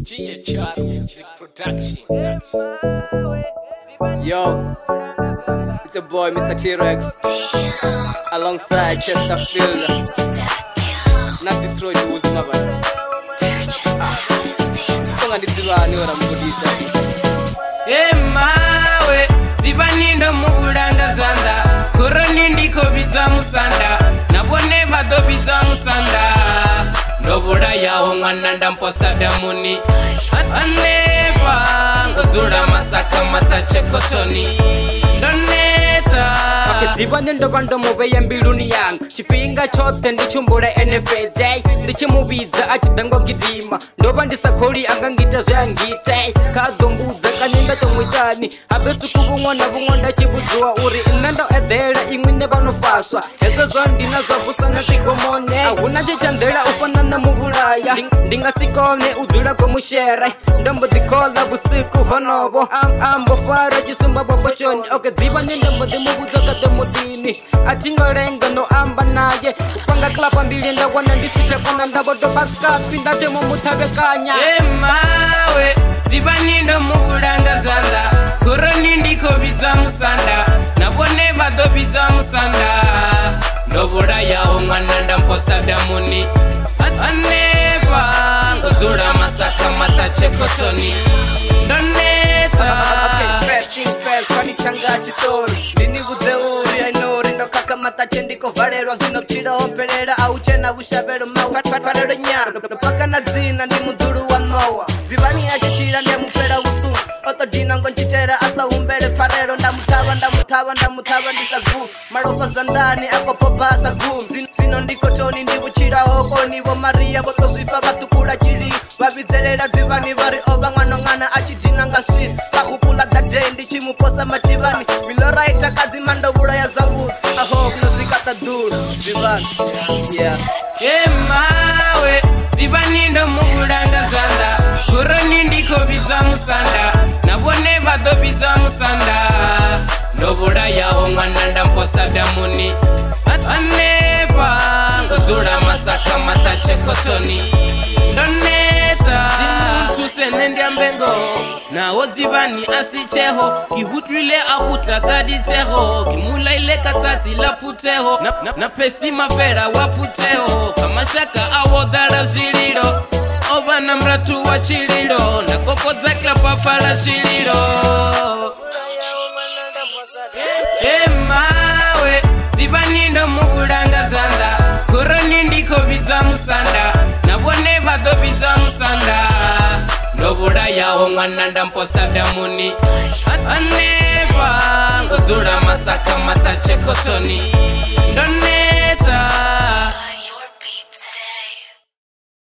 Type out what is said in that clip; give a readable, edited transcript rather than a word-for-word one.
GHR Music Production. Yo, it's a boy, Mr. T-Rex, alongside Chesterfield. Not Detroit, who's my bad. Tonga ndizivani ora mukudisa. Mawe, zivani ndo muguranga zanda. Koroni ndiko bizwa musanda. Nabone bado bizwa musanda. Ndobura yaho mwana ndamposa damuni. Aneva ngozura masaka matache kotoni. Ndoneta Zivani ndo bando mube ya mbiluni yang. Chifinga chote ndichumbura NFJ. Ndichimubiza achidangwa gidima. Ndoba ndisakoli angangita zangite. Kazombuza kaninda chomwichani. Abesu kubungona bungonda chibuzua uri. Inando edera ingwine banofaswa. Hezo zwandina zavusa na tikomone. Ahuna chichandela ufanana mubulaya. Ndinga sikone udula komushere. Ndombo dikola busiku honobo. Ambo fara chisumba bobochoni. Okay, zivani ndombo dimubuza kate mutini. Achingorenga no amba naye. Upanga klapa mbili ndawana ndisicha kona ndabodo bakapi. Ndatemo mutabe kanya. mawe, zivani ndo muguranga zanda. Koroni ndiko bizwa musanda. Nabone bado bizwa musanda. Ndobura yaho mwana ndamposa damuni. Aneva ngozura masaka matache kotoni. Ndoneta First things first, kwani changa chitori. Nini vuzeuri, I know rindo kaka matache ndiko varero. Zino chida omperera, au chena ushabero mawatwarero nyaro. Paka na zina ndi muduru wa noa. Zivani ya chichira ndi mupera utu. Oto dina ngonchitera asa umbere parero. Ndamutaba ndisagu. Marofa zandani ako popasa gum. Zino ndiko choni ndi buchira hoko. Nivo maria boto zwifa batukura chiri. Babizerera zivani vari oba ngano ngana achidina ngaswi. Pakupula dade ndichimuposa mativani. Milora itakazi mando bura ya zawu. I hope no sikata duru. Zivani, yeah. mawe, zivani ndo muguranga zanda. Koroni ndiko bizwa musanda. Nabone bado bizwa musanda. Ndobura yaho mwana ndamposa damuni. Aneva ngozura masaka matache kotoni. Ndoneta tusene ndiambengo. Naho zivani asicheho. Kihutwile ahutra kaditeho. Kimula ile katati la puteho. Na pesi mafera waputeho. Kamashaka awodara ziliro. Oba na mratu wa chiliro. Na koko zakla pafala chiliro. Mawe, zivani ndo muguranga zanda. Koroni ndiko bizwa musanda. Nabone bado bizwa musanda. Ndobura yaho mwana ndamposa damuni. Aneva ngozura masaka matache kotoni. Ndone